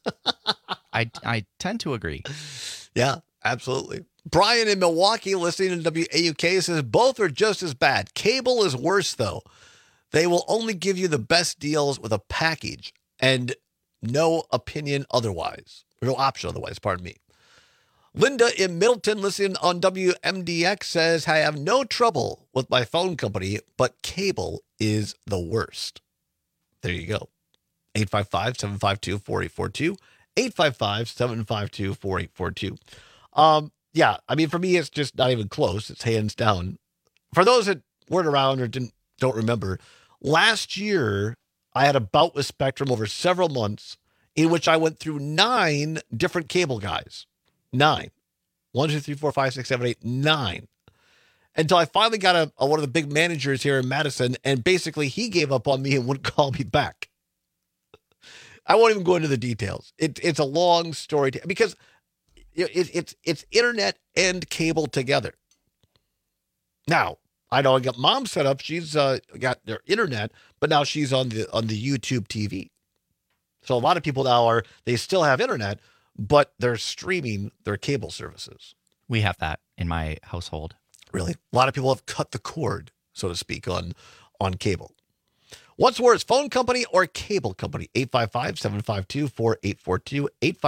I tend to agree. Yeah, absolutely. Brian in Milwaukee listening to WAUK says both are just as bad. Cable is worse, though. They will only give you the best deals with a package and no opinion otherwise. No option otherwise, pardon me. Linda in Middleton listening on WMDX says, I have no trouble with my phone company, but cable is the worst. There you go. 855-752-4842. 855-752-4842. Yeah, I mean, for me, it's just not even close. It's hands down. For those that weren't around or don't remember, last year, I had a bout with Spectrum over several months in which I went through 9 different cable guys. 9. 1, 2, 3, 4, 5, 6, 7, 8, 9. Until I finally got one of the big managers here in Madison, and basically he gave up on me and wouldn't call me back. I won't even go into the details. It's a long story because it's internet and cable together. Now, I know I got mom set up. She's got their internet, but now she's on the YouTube TV. So a lot of people now they still have internet, but they're streaming their cable services. We have that in my household. Really? A lot of people have cut the cord, so to speak, on cable. What's worse, phone company or cable company? 855-752-4842.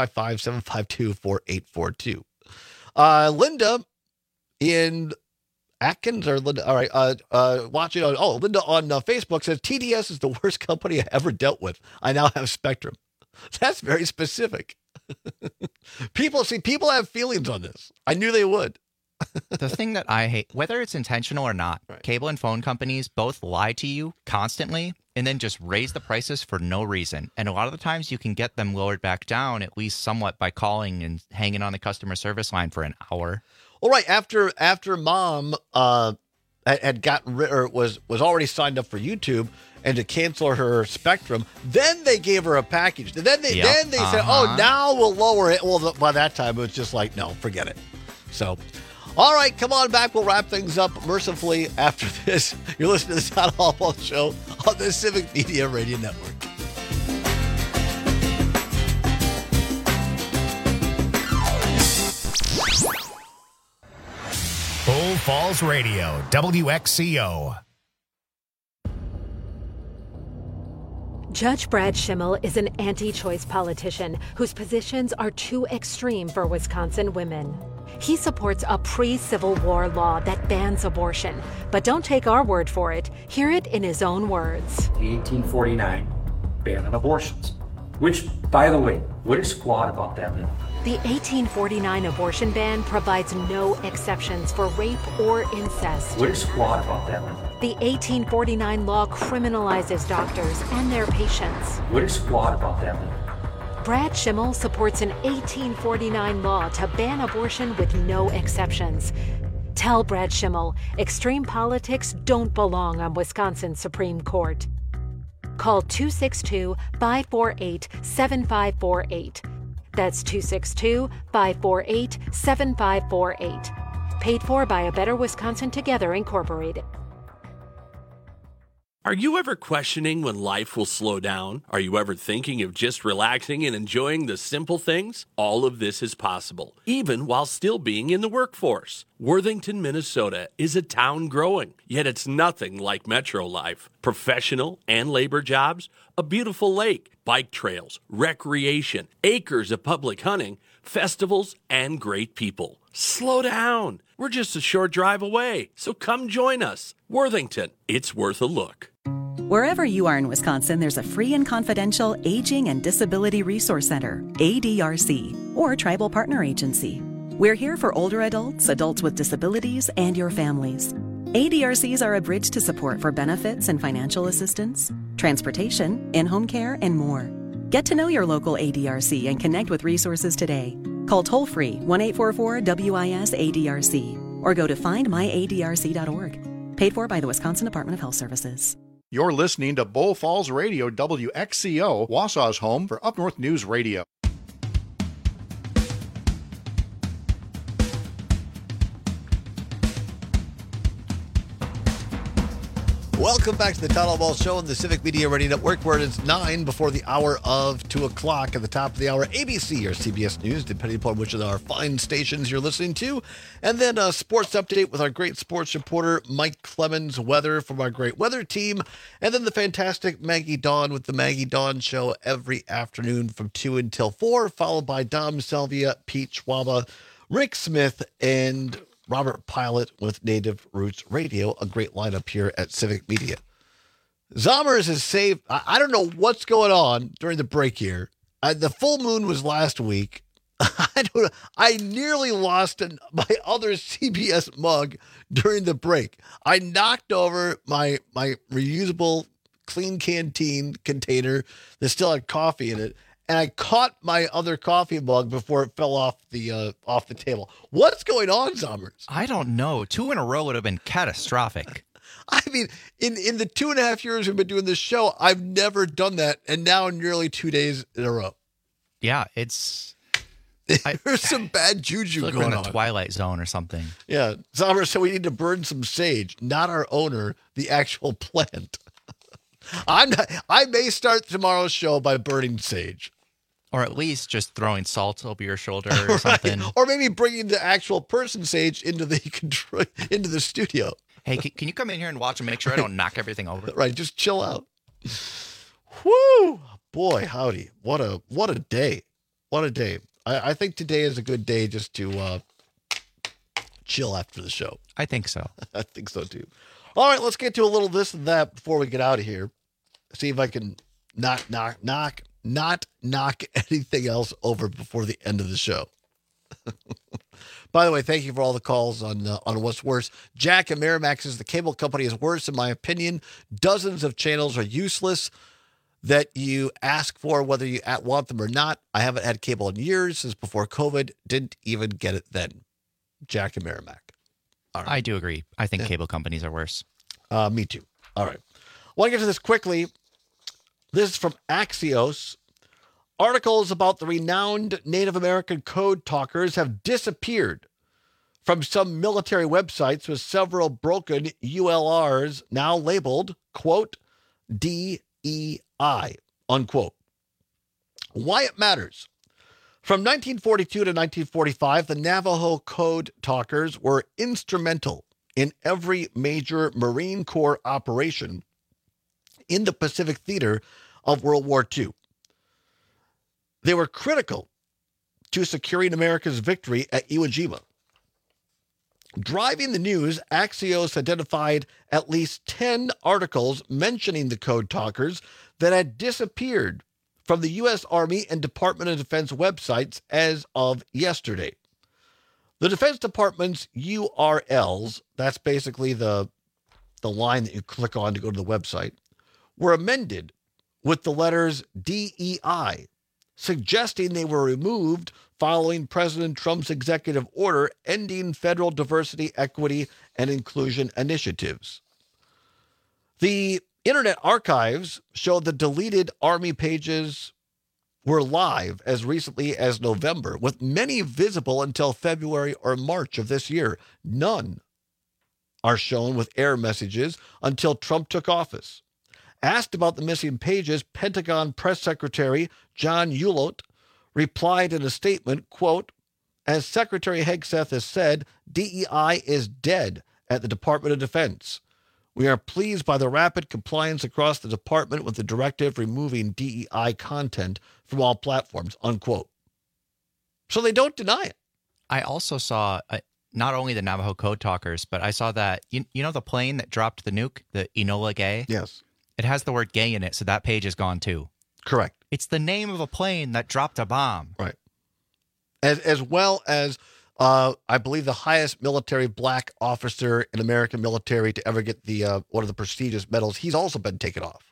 855-752-4842. Linda in Atkins or Linda, all right, watching on, Linda on Facebook says, TDS is the worst company I ever dealt with. I now have Spectrum. That's very specific. People have feelings on this. I knew they would. The thing that I hate, whether it's intentional or not, cable and phone companies both lie to you constantly and then just raise the prices for no reason. And a lot of the times you can get them lowered back down, at least somewhat, by calling and hanging on the customer service line for an hour. All right. After mom had gotten rid or was already signed up for YouTube and to cancel her Spectrum, then they gave her a package. Then they said, oh, now we'll lower it. Well, by that time it was just like, no, forget it. So, All right, come on back. We'll wrap things up mercifully after this. You're listening to the Town Hall Ball Show on the Civic Media Radio Network. Bull Falls Radio, WXCO. Judge Brad Schimmel is an anti-choice politician whose positions are too extreme for Wisconsin women. He supports a pre-Civil War law that bans abortion, but don't take our word for it. Hear it in his own words. The 1849 ban on abortions, which, by the way, what is flawed about that law? The 1849 abortion ban provides no exceptions for rape or incest. What is flawed about that law? The 1849 law criminalizes doctors and their patients. What is flawed about that law? Brad Schimmel supports an 1849 law to ban abortion with no exceptions. Tell Brad Schimmel extreme politics don't belong on Wisconsin's Supreme Court. Call 262-548-7548. That's 262-548-7548. Paid for by A Better Wisconsin Together, Incorporated. Are you ever questioning when life will slow down? Are you ever thinking of just relaxing and enjoying the simple things? All of this is possible, even while still being in the workforce. Worthington, Minnesota is a town growing, yet it's nothing like metro life. Professional and labor jobs, a beautiful lake, bike trails, recreation, acres of public hunting, festivals, and great people. Slow down. We're just a short drive away, so come join us. Worthington, it's worth a look. Wherever you are in Wisconsin, there's a free and confidential Aging and Disability Resource Center, ADRC, or Tribal Partner Agency. We're here for older adults, adults with disabilities, and your families. ADRCs are a bridge to support for benefits and financial assistance, transportation, in-home care, and more. Get to know your local ADRC and connect with resources today. Call toll-free 1-844-WIS-ADRC or go to findmyadrc.org. Paid for by the Wisconsin Department of Health Services. You're listening to Bull Falls Radio, WXCO, Wausau's home for Up North News Radio. Welcome back to the Town Hall Ball Show on the Civic Media Radio Network, where it's 9 before the hour of 2 o'clock. At the top of the hour, ABC or CBS News, depending upon which of our fine stations you're listening to. And then a sports update with our great sports reporter, Mike Clemens, weather from our great weather team. And then the fantastic Maggie Dawn with the Maggie Dawn Show every afternoon from 2 until 4, followed by Dom Selvia, Pete Schwaba, Rick Smith, and Robert Pilot with Native Roots Radio, a great lineup here at Civic Media. Zommers has saved, I don't know what's going on during the break here. The full moon was last week. I nearly lost my other CBS mug during the break. I knocked over my reusable clean canteen container that still had coffee in it, and I caught my other coffee mug before it fell off the table. What's going on, Zommers? I don't know. 2 in a row would have been catastrophic. I mean, in the 2.5 years we've been doing this show, I've never done that, and now nearly 2 days in a row. Yeah, it's... There's some bad juju like going we're in on. the Twilight Zone or something. Yeah, Zommers, so we need to burn some sage, not our owner, the actual plant. I may start tomorrow's show by burning sage. Or at least just throwing salt over your shoulder or something. Right. Or maybe bringing the actual person sage into the studio. Hey, can you come in here and watch and make sure I don't knock everything over? Right, just chill out. Woo! Boy, howdy. What a day. What a day. I think today is a good day just to chill after the show. I think so. I think so, too. All right, let's get to a little this and that before we get out of here. See if I can not knock anything else over before the end of the show. By the way, thank you for all the calls on what's worse. Jack and Miramax says the cable company is worse, in my opinion. Dozens of channels are useless that you ask for, whether you want them or not. I haven't had cable in years, since before COVID. Didn't even get it then. Jack and Merrimack. All right. I do agree. I think cable companies are worse. Me too. All right. I want to get to this quickly. This is from Axios. Articles about the renowned Native American code talkers have disappeared from some military websites with several broken ULRs now labeled, quote, DEI, unquote. Why it matters. From 1942 to 1945, the Navajo Code Talkers were instrumental in every major Marine Corps operation in the Pacific theater of World War II. They were critical to securing America's victory at Iwo Jima. Driving the news, Axios identified at least 10 articles mentioning the Code Talkers that had disappeared from the U.S. Army and Department of Defense websites as of yesterday. The Defense Department's URLs, that's basically the line that you click on to go to the website, were amended with the letters DEI, suggesting they were removed following President Trump's executive order ending federal diversity, equity, and inclusion initiatives. The Internet Archives showed the deleted Army pages were live as recently as November, with many visible until February or March of this year. None are shown with error messages until Trump took office. Asked about the missing pages, Pentagon Press Secretary John Ulott replied in a statement, quote, as Secretary Hegseth has said, DEI is dead at the Department of Defense. We are pleased by the rapid compliance across the department with the directive removing DEI content from all platforms, unquote. So they don't deny it. I also saw not only the Navajo Code Talkers, but I saw that, you know the plane that dropped the nuke, the Enola Gay? Yes. It has the word gay in it, so that page is gone too. Correct. It's the name of a plane that dropped a bomb. Right. As well as, I believe, the highest military black officer in American military to ever get the one of the prestigious medals. He's also been taken off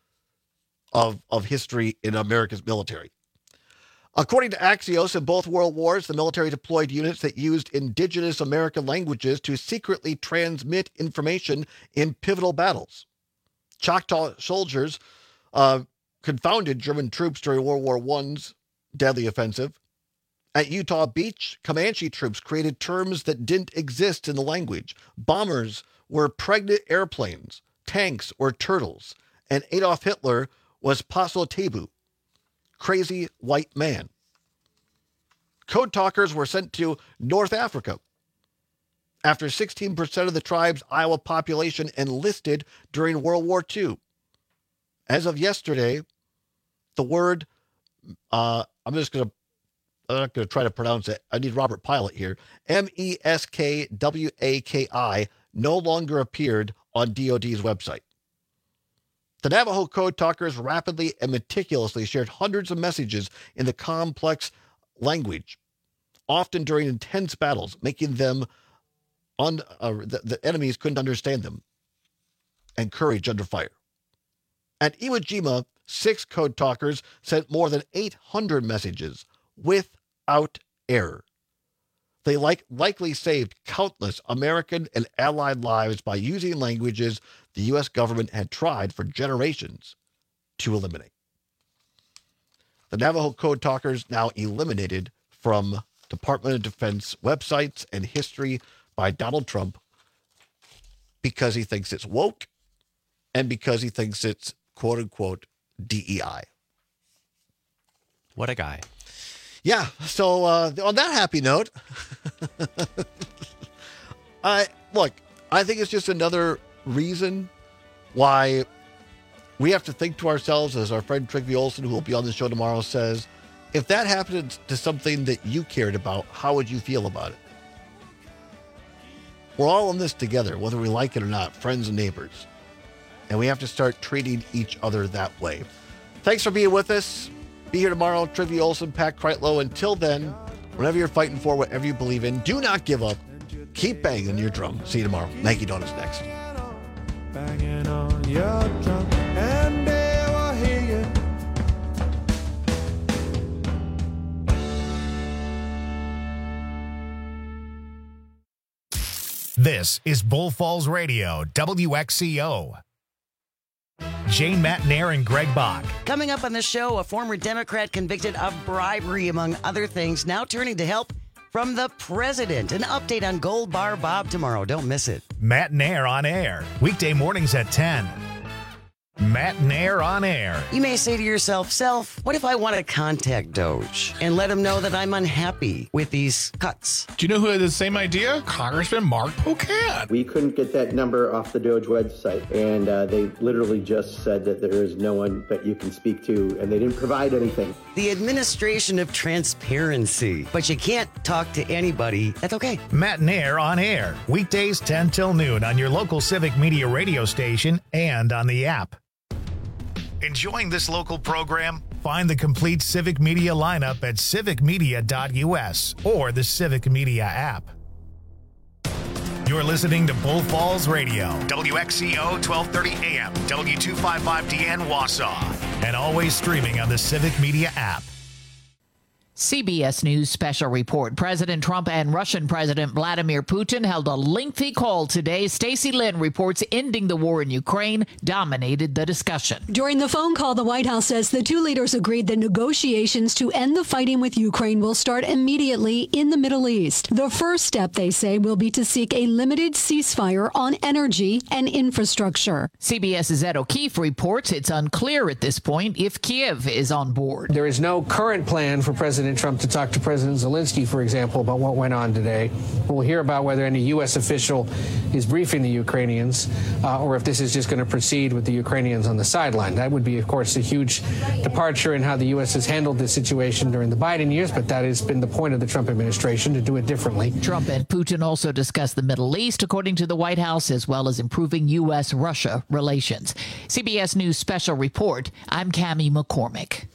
of history in America's military. According to Axios, in both world wars, the military deployed units that used indigenous American languages to secretly transmit information in pivotal battles. Choctaw soldiers confounded German troops during World War I's deadly offensive. At Utah Beach, Comanche troops created terms that didn't exist in the language. Bombers were pregnant airplanes, tanks were turtles, and Adolf Hitler was Pasotebu, crazy white man. Code Talkers were sent to North Africa after 16% of the tribe's Iowa population enlisted during World War II. As of yesterday, the word, I'm not going to try to pronounce it. I need Robert Pilot here. MESKWAKI no longer appeared on DOD's website. The Navajo Code Talkers rapidly and meticulously shared hundreds of messages in the complex language, often during intense battles, making them the enemies couldn't understand them, and courage under fire. At Iwo Jima, 6 Code Talkers sent more than 800 messages without error. They likely saved countless American and Allied lives by using languages the U.S. government had tried for generations to eliminate. The Navajo Code Talkers now eliminated from Department of Defense websites and history by Donald Trump because he thinks it's woke and because he thinks it's quote-unquote DEI. What a guy. Yeah, so on that happy note, I think it's just another reason why we have to think to ourselves, as our friend Trygve Olsen, who will be on the show tomorrow, says, if that happened to something that you cared about, how would you feel about it? We're all in this together, whether we like it or not, friends and neighbors. And we have to start treating each other that way. Thanks for being with us. Be here tomorrow. Trygve Olsen, Pat Kreitlow. Until then, whatever you're fighting for, whatever you believe in, do not give up. Keep banging your drum. See you tomorrow. Maggie Donuts next. Banging on your drum and they will hear you. This is Bull Falls Radio, WXCO. Jane Matnair and Greg Bach. Coming up on the show, a former Democrat convicted of bribery, among other things, now turning to help from the president. An update on Gold Bar Bob tomorrow. Don't miss it. Matt Nair on air. Weekday mornings at 10. Matt Nair on air. You may say to yourself, Self, what if I want to contact Doge and let him know that I'm unhappy with these cuts? Do you know who had the same idea? Congressman Mark Pocan. We couldn't get that number off the Doge website, and they literally just said that there is no one that you can speak to, and they didn't provide anything. The administration of transparency. But you can't talk to anybody. That's okay. Matt Nair on air. Weekdays 10 till noon on your local Civic Media radio station and on the app. Enjoying this local program? Find the complete Civic Media lineup at civicmedia.us or the Civic Media app. You're listening to Bull Falls Radio, WXCO 1230 AM, W255DN Wausau, and always streaming on the Civic Media app. CBS News special report. President Trump and Russian President Vladimir Putin held a lengthy call today. Stacey Lynn reports ending the war in Ukraine dominated the discussion. During the phone call, the White House says the two leaders agreed that negotiations to end the fighting with Ukraine will start immediately in the Middle East. The first step, they say, will be to seek a limited ceasefire on energy and infrastructure. CBS's Ed O'Keefe reports it's unclear at this point if Kiev is on board. There is no current plan for President Trump to talk to President Zelensky, for example, about what went on today. We'll hear about whether any U.S. official is briefing the Ukrainians or if this is just going to proceed with the Ukrainians on the sideline. That would be, of course, a huge departure in how the U.S. has handled this situation during the Biden years, but that has been the point of the Trump administration, to do it differently. Trump and Putin also discussed the Middle East, according to the White House, as well as improving U.S.-Russia relations. CBS News special report. I'm Cammie McCormick.